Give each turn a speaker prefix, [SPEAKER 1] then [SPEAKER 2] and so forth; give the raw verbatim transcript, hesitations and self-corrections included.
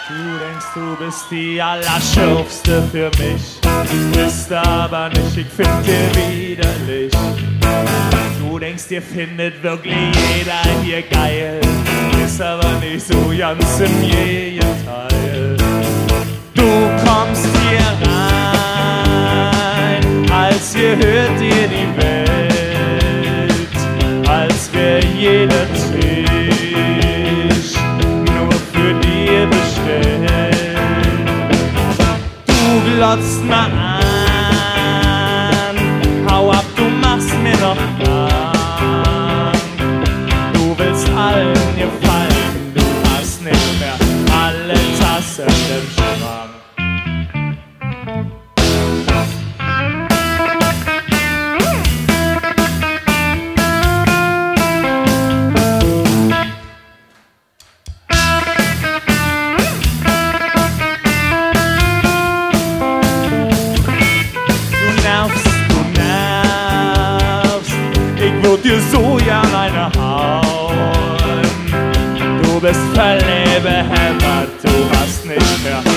[SPEAKER 1] Du denkst, du bist die Allerschürfste für mich, bist aber nicht, ich find dir widerlich. Du denkst, ihr findet wirklich jeder hier geil, ist aber nicht so ganz im Gegenteil. Du kommst hier rein, als gehört dir die Welt, als wär jeder Tisch nur für dir bestellt. Du glotzt mal an, hau ab, du machst mir noch Angst. Du willst allen gefallen, du hast nicht mehr alle Tassen im Schrank. Dir so ja meine Haut. Du bist völlig behämmert, du hast nicht mehr